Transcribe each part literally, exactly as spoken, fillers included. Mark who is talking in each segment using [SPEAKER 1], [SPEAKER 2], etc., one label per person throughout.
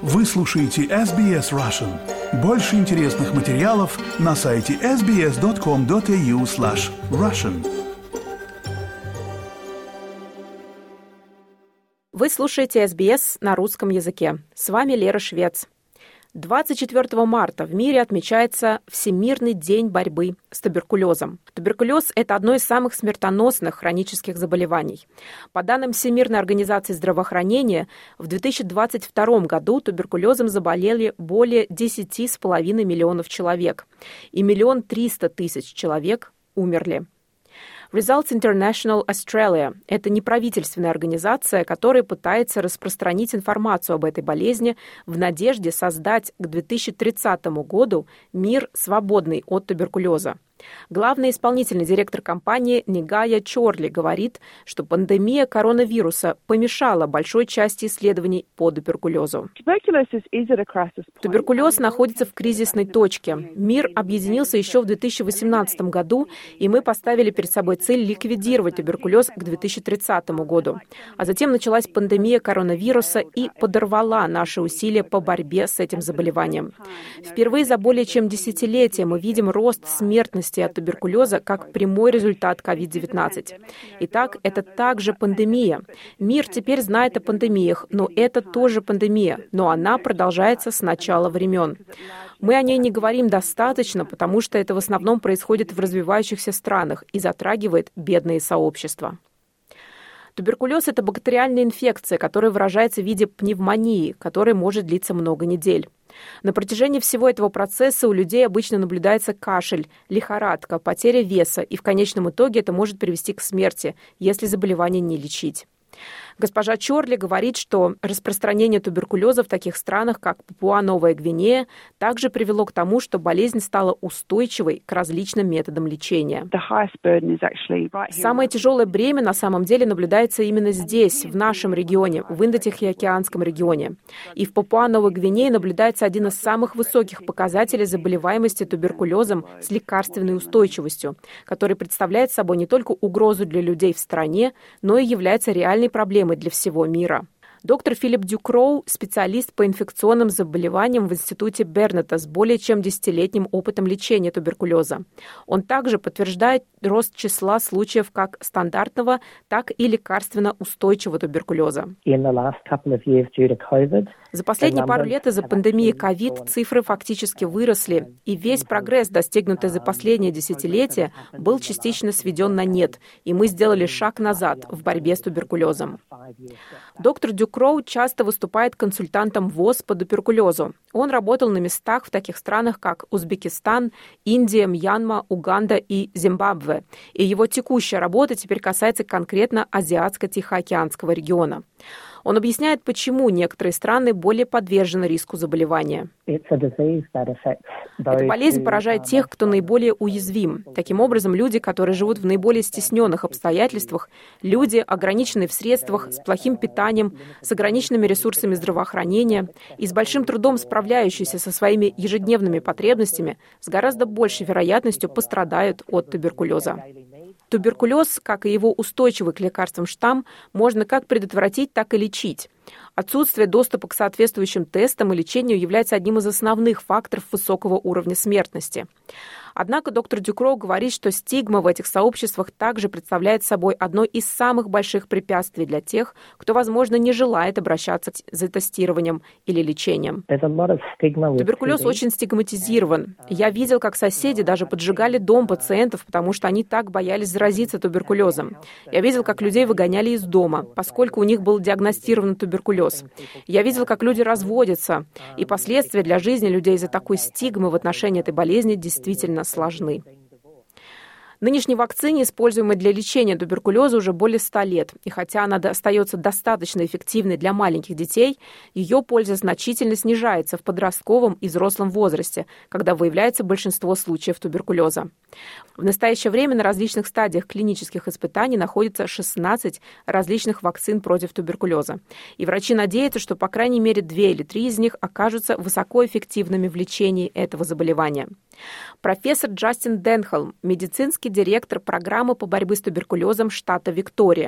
[SPEAKER 1] Вы слушаете эс би эс Russian. Больше интересных материалов на сайте эс би эс точка ком точка эй ю слэш Russian.
[SPEAKER 2] Вы слушаете эс би эс на русском языке. С вами Лера Швец. двадцать четвёртого марта в мире отмечается Всемирный день борьбы с туберкулезом. Туберкулез – это одно из самых смертоносных хронических заболеваний. По данным Всемирной организации здравоохранения, в две тысячи двадцать втором году туберкулезом заболели более десять с половиной миллионов человек, и миллион триста тысяч человек умерли. Results International Australia – это неправительственная организация, которая пытается распространить информацию об этой болезни в надежде создать к две тысячи тридцатому году мир, свободный от туберкулеза. Главный исполнительный директор компании Нигая Чорли говорит, что пандемия коронавируса помешала большой части исследований по туберкулезу. Туберкулез находится в кризисной точке. Мир объединился еще в две тысячи восемнадцатом году, и мы поставили перед собой цель ликвидировать туберкулез к две тысячи тридцатому году. А затем началась пандемия коронавируса и подорвала наши усилия по борьбе с этим заболеванием. Впервые за более чем десятилетие мы видим рост смертности от туберкулеза как прямой результат ковид девятнадцать. Итак, это также пандемия. Мир теперь знает о пандемиях, но это тоже пандемия, но она продолжается с начала времен. Мы о ней не говорим достаточно, потому что это в основном происходит в развивающихся странах и затрагивает бедные сообщества. Туберкулез – это бактериальная инфекция, которая выражается в виде пневмонии, которая может длиться много недель. На протяжении всего этого процесса у людей обычно наблюдается кашель, лихорадка, потеря веса, и в конечном итоге это может привести к смерти, если заболевание не лечить. Госпожа Чорли говорит, что распространение туберкулеза в таких странах, как Папуа-Новая Гвинея, также привело к тому, что болезнь стала устойчивой к различным методам лечения. Самое тяжелое бремя на самом деле наблюдается именно здесь, в нашем регионе, в Индо-Тихоокеанском регионе. И в Папуа-Новой Гвинее наблюдается один из самых высоких показателей заболеваемости туберкулезом с лекарственной устойчивостью, который представляет собой не только угрозу для людей в стране, но и является реальной проблемой для всего мира. Доктор Филипп Дюкроу – специалист по инфекционным заболеваниям в Институте Бернета с более чем десятилетним опытом лечения туберкулеза. Он также подтверждает рост числа случаев как стандартного, так и лекарственно устойчивого туберкулеза. За последние пару лет из-за пандемии ковид цифры фактически выросли, и весь прогресс, достигнутый за последние десятилетия, был частично сведен на нет, и мы сделали шаг назад в борьбе с туберкулезом. Доктор Дюкроу часто выступает консультантом ВОЗ по туберкулезу. Он работал на местах в таких странах, как Узбекистан, Индия, Мьянма, Уганда и Зимбабве. И его текущая работа теперь касается конкретно Азиатско-Тихоокеанского региона. Он объясняет, почему некоторые страны более подвержены риску заболевания. Эта болезнь поражает тех, кто наиболее уязвим. Таким образом, люди, которые живут в наиболее стесненных обстоятельствах, люди, ограниченные в средствах, с плохим питанием, с ограниченными ресурсами здравоохранения и с большим трудом справляющиеся со своими ежедневными потребностями, с гораздо большей вероятностью пострадают от туберкулеза. Туберкулез, как и его устойчивый к лекарствам штамм, можно как предотвратить, так и лечить. Отсутствие доступа к соответствующим тестам и лечению является одним из основных факторов высокого уровня смертности. Однако доктор Дюкроу говорит, что стигма в этих сообществах также представляет собой одно из самых больших препятствий для тех, кто, возможно, не желает обращаться за тестированием или лечением. Туберкулез очень стигматизирован. Я видел, как соседи даже поджигали дом пациентов, потому что они так боялись заразиться туберкулезом. Я видел, как людей выгоняли из дома, поскольку у них был диагностирован туберкулез. Я видел, как люди разводятся, и последствия для жизни людей из-за такой стигмы в отношении этой болезни действительно сложны. Нынешней вакцине, используемой для лечения туберкулеза, уже более ста лет, и хотя она остается достаточно эффективной для маленьких детей, ее польза значительно снижается в подростковом и взрослом возрасте, когда выявляется большинство случаев туберкулеза. В настоящее время на различных стадиях клинических испытаний находится шестнадцать различных вакцин против туберкулеза, и врачи надеются, что по крайней мере две или три из них окажутся высокоэффективными в лечении этого заболевания. Профессор Джастин Денхолм, медицинский директор программы по борьбе с туберкулезом штата Виктория.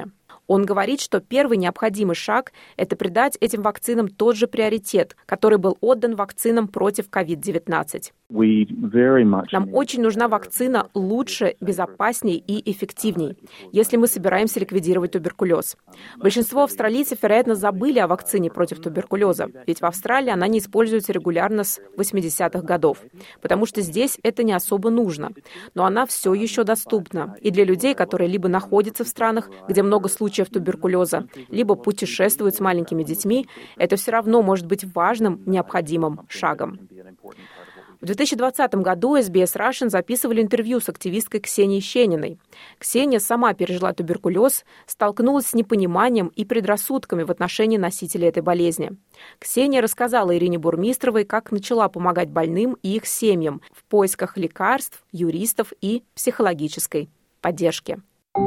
[SPEAKER 2] Он говорит, что первый необходимый шаг – это придать этим вакцинам тот же приоритет, который был отдан вакцинам против ковид девятнадцать. Нам очень нужна вакцина лучше, безопасней и эффективней, если мы собираемся ликвидировать туберкулез. Большинство австралийцев, вероятно, забыли о вакцине против туберкулеза, ведь в Австралии она не используется регулярно с восьмидесятых годов, потому что здесь это не особо нужно. Но она все еще доступна и для людей, которые либо находятся в странах, где много случаев туберкулеза, либо путешествуют с маленькими детьми, это все равно может быть важным, необходимым шагом. В две тысячи двадцатом году эс би эс Russian записывали интервью с активисткой Ксенией Щениной. Ксения сама пережила туберкулез, столкнулась с непониманием и предрассудками в отношении носителей этой болезни. Ксения рассказала Ирине Бурмистровой, как начала помогать больным и их семьям в поисках лекарств, юристов и психологической поддержки.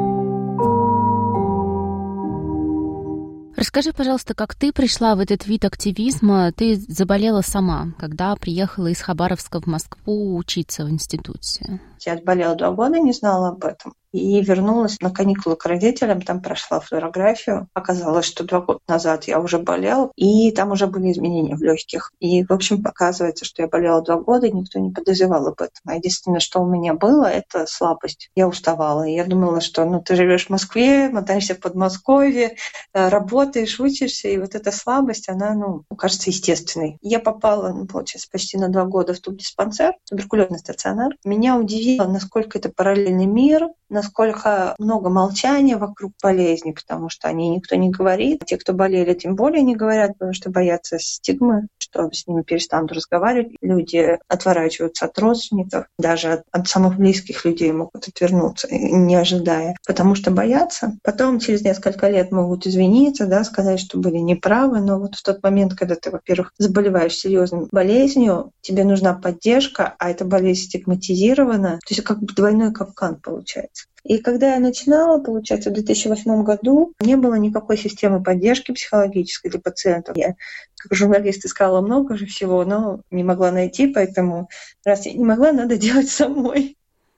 [SPEAKER 3] Расскажи, пожалуйста, как ты пришла в этот вид активизма? Ты заболела сама, когда приехала из Хабаровска в Москву учиться в институте.
[SPEAKER 4] Я болела два года, не знала об этом. И вернулась на каникулы к родителям, там прошла флюорографию. Оказалось, что два года назад я уже болела, и там уже были изменения в легких. И, в общем, показывается, что я болела два года, и никто не подозревал об этом. А единственное, что у меня было, это слабость. Я уставала. И я думала, что ну, ты живешь в Москве, мотаешься в Подмосковье, работаешь, учишься, и вот эта слабость, она, ну, кажется, естественной. Я попала, ну, получается, почти на два года в тубдиспансер, туберкулезный стационар. Меня удивило, насколько это параллельный мир, насколько много молчания вокруг болезни, потому что о ней никто не говорит. Те, кто болели, тем более не говорят, потому что боятся стигмы, что с ними перестанут разговаривать. Люди отворачиваются от родственников, даже от, от самых близких людей могут отвернуться, не ожидая, потому что боятся. Потом через несколько лет могут извиниться, да, сказать, что были неправы, но вот в тот момент, когда ты, во-первых, заболеваешь серьезной болезнью, тебе нужна поддержка, а эта болезнь стигматизирована, то есть как бы двойной капкан получается. И когда я начинала, получается, в две тысячи восьмом году, не было никакой системы поддержки психологической для пациентов. Я, как журналист, искала много же всего, но не могла найти, поэтому раз я не могла, надо делать самой.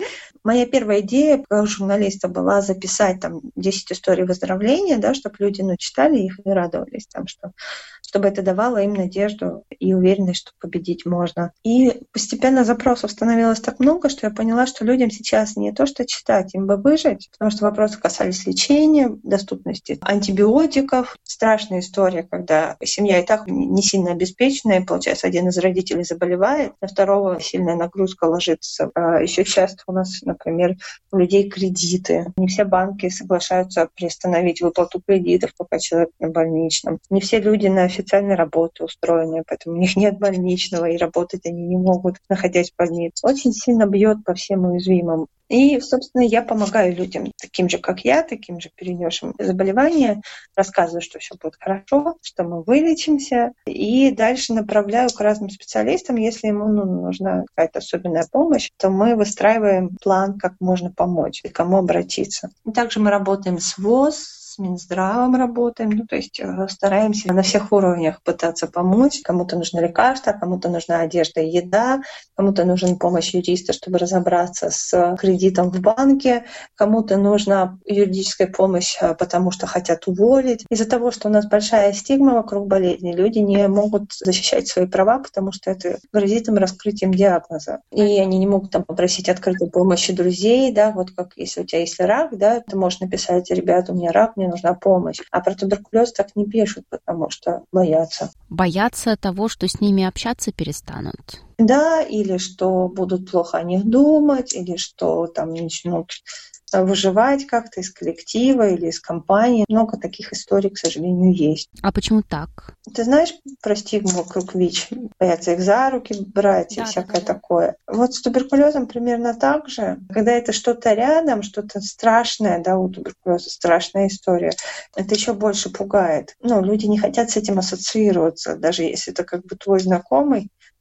[SPEAKER 4] Моя первая идея как журналиста была записать там десять историй выздоровления, да, чтобы люди ну, читали их и радовались, там, что, чтобы это давало им надежду и уверенность, что победить можно. И постепенно запросов становилось так много, что я поняла, что людям сейчас не то, что читать, им бы выжить, потому что вопросы касались лечения, доступности антибиотиков. Страшная история, когда семья и так не сильно обеспеченная, получается, один из родителей заболевает, на второго сильная нагрузка ложится. А еще часто у нас, например, у людей кредиты. Не все банки соглашаются приостановить выплату кредитов, пока человек на больничном. Не все люди на официальной работе устроены, поэтому у них нет больничного, и работать они не могут, находясь в больнице. Очень сильно бьет по всем уязвимым. И, собственно, я помогаю людям, таким же, как я, таким же перенесшим заболевания, рассказываю, что все будет хорошо, что мы вылечимся, и дальше направляю к разным специалистам. Если ему ну, нужна какая-то особенная помощь, то мы выстраиваем план, как можно помочь и к кому обратиться. И также мы работаем с ВОЗ, с Минздравом работаем, ну, то есть стараемся на всех уровнях пытаться помочь. Кому-то нужно лекарство, кому-то нужна одежда и еда, кому-то нужна помощь юриста, чтобы разобраться с кредитом в банке, кому-то нужна юридическая помощь, потому что хотят уволить. Из-за того, что у нас большая стигма вокруг болезни, люди не могут защищать свои права, потому что это грозит им раскрытием диагноза. И они не могут там попросить открытой помощи друзей, да, вот как если у тебя есть рак, да, ты можешь написать: ребята, у меня рак, мне нужна помощь. А про туберкулез так не пишут, потому что боятся.
[SPEAKER 3] Боятся того, что с ними общаться перестанут.
[SPEAKER 4] Да, или что будут плохо о них думать, или что там начнут выживать как-то из коллектива или из компании. Много таких историй, к сожалению, есть.
[SPEAKER 3] А почему так?
[SPEAKER 4] Ты знаешь про стигму вокруг ВИЧ? Боятся их за руки брать да, и всякое да, да. такое. Вот с туберкулезом примерно так же. Когда это что-то рядом, что-то страшное, да, у туберкулеза страшная история, это еще больше пугает. Ну, люди не хотят с этим ассоциироваться, даже если это как бы твой знакомый,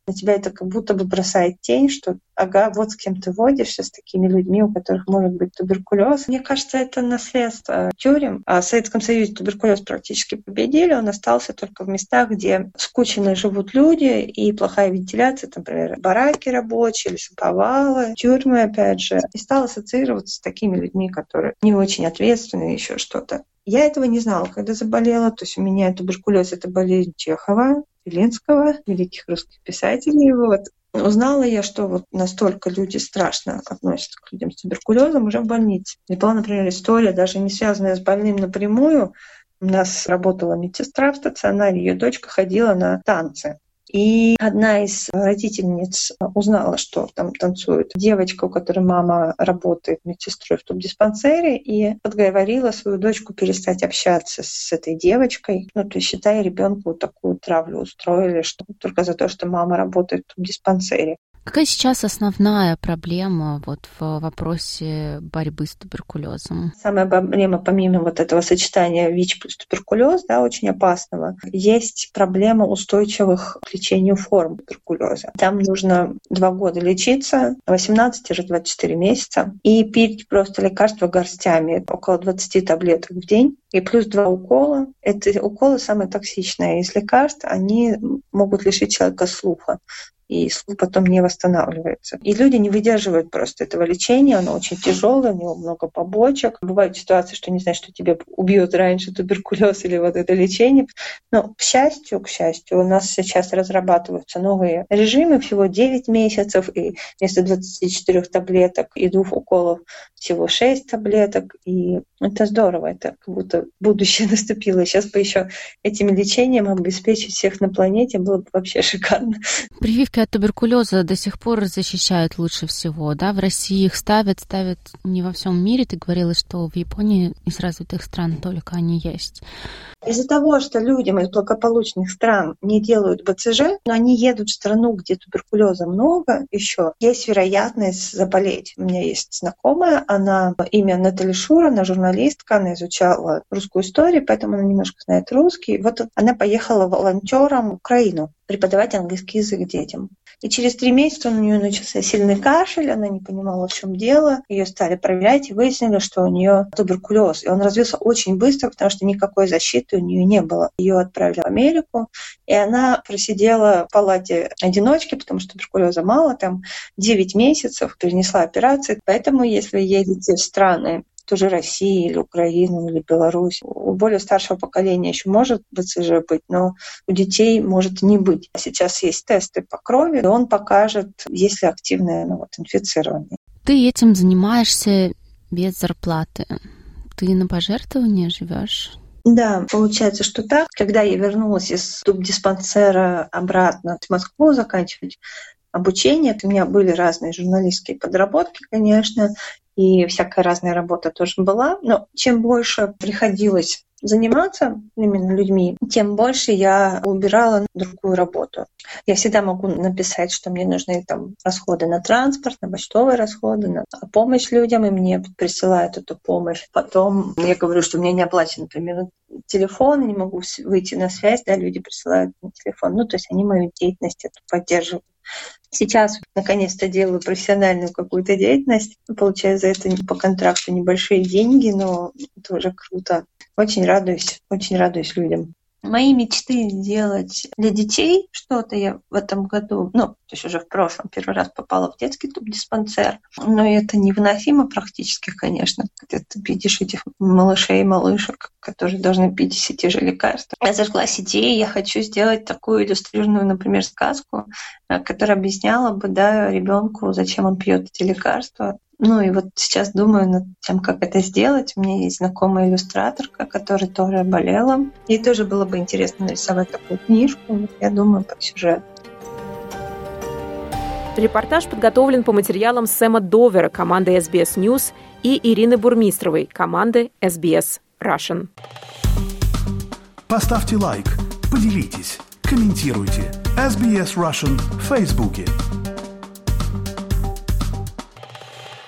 [SPEAKER 4] на тебя это как будто бы бросает тень, что ага, вот с кем ты водишься, с такими людьми, у которых может быть туберкулез. Мне кажется, это наследство тюрем. А в Советском Союзе туберкулез практически победили, он остался только в местах, где скучно живут люди и плохая вентиляция, например, бараки рабочие, лесоповалы, тюрьмы, опять же. И стал ассоциироваться с такими людьми, которые не очень ответственны, еще что-то. Я этого не знала, когда заболела. То есть у меня туберкулез — это болезнь Чехова, Белинского, великих русских писателей. Вот. Узнала я, что вот настолько люди страшно относятся к людям с туберкулезом уже в больнице. И была, например, история, даже не связанная с больным напрямую. У нас работала медсестра в стационаре, ее дочка ходила на танцы. И одна из родительниц узнала, что там танцует девочка, у которой мама работает медсестрой в тубдиспансере, и подговорила свою дочку перестать общаться с этой девочкой. Ну, то есть, считай, ребенку такую травлю устроили, что только за то, что мама работает в тубдиспансере.
[SPEAKER 3] Какая сейчас основная проблема вот в вопросе борьбы с туберкулезом?
[SPEAKER 4] Самая проблема, помимо вот этого сочетания ВИЧ плюс туберкулез, да, очень опасного, есть проблема устойчивых к лечению форм туберкулеза. Там нужно два года лечиться, восемнадцать-двадцать четыре месяца, и пить просто лекарства горстями, около двадцать таблеток в день. И плюс два укола. Эти уколы самые токсичные из лекарств, они могут лишить человека слуха. И слух потом не восстанавливается. И люди не выдерживают просто этого лечения, оно очень тяжелое, у него много побочек. Бывают ситуации, что не знаешь, что тебя убьет раньше туберкулез или вот это лечение. Но, к счастью, к счастью, у нас сейчас разрабатываются новые режимы, всего девять месяцев, и вместо двадцати четырёх таблеток и двух уколов всего шесть таблеток. И это здорово, это как будто будущее наступило. Сейчас бы еще этим лечением обеспечить всех на планете было бы вообще шикарно.
[SPEAKER 3] Прививки от туберкулеза до сих пор защищают лучше всего, да? В России их ставят, ставят не во всем мире. Ты говорила, что в Японии из развитых стран только они есть.
[SPEAKER 4] Из-за того, что людям из благополучных стран не делают БЦЖ, но они едут в страну, где туберкулеза много еще, есть вероятность заболеть. У меня есть знакомая, она имя Натали Шура, она журналистка, она изучала русскую историю, поэтому она немножко знает русский. Вот она поехала волонтером в Украину преподавать английский язык детям. И через три месяца у нее начался сильный кашель, она не понимала, в чем дело. Ее стали проверять и выяснили, что у нее туберкулез. И он развился очень быстро, потому что никакой защиты у нее не было. Ее отправили в Америку, и она просидела в палате одиночки, потому что туберкулеза мало, там девять месяцев, перенесла операции. Поэтому, если едете в страны, тоже России или Украину или Беларусь. У более старшего поколения еще может БЦЖ быть, но у детей может не быть. Сейчас есть тесты по крови, и он покажет, есть ли активное ну, вот, инфицирование.
[SPEAKER 3] Ты этим занимаешься без зарплаты. Ты на пожертвования живешь?
[SPEAKER 4] Да, получается, что так. Когда я вернулась из тубдиспансера обратно в Москву заканчивать обучение, у меня были разные журналистские подработки, конечно, и всякая разная работа тоже была. Но чем больше приходилось заниматься именно людьми, тем больше я убирала другую работу. Я всегда могу написать, что мне нужны там расходы на транспорт, на почтовые расходы, на помощь людям, и мне присылают эту помощь. Потом я говорю, что у меня не оплачен, например, телефон, не могу выйти на связь, да, люди присылают на телефон. Ну, то есть они мою деятельность эту поддерживают. Сейчас, наконец-то, делаю профессиональную какую-то деятельность. Получаю за это по контракту небольшие деньги, но это уже круто. Очень радуюсь, очень радуюсь людям. Мои мечты сделать для детей что-то я в этом году, ну, то есть уже в прошлом первый раз попала в детский тубдиспансер, но это невыносимо практически, конечно, когда ты видишь этих малышей и малышек, которые должны пить все те же лекарства. Я зажглась идеей, я хочу сделать такую иллюстрированную, например, сказку, которая объясняла бы, да, ребенку, зачем он пьет эти лекарства. Ну и вот сейчас думаю над тем, как это сделать. У меня есть знакомая иллюстраторка, которая тоже болела. Ей тоже было бы интересно нарисовать такую книжку. Я думаю, по сюжету.
[SPEAKER 2] Репортаж подготовлен по материалам Сэма Довера команды эс би эс News и Ирины Бурмистровой команды эс би эс Russian.
[SPEAKER 1] Поставьте лайк, поделитесь, комментируйте. эс би эс Russian в Фейсбуке.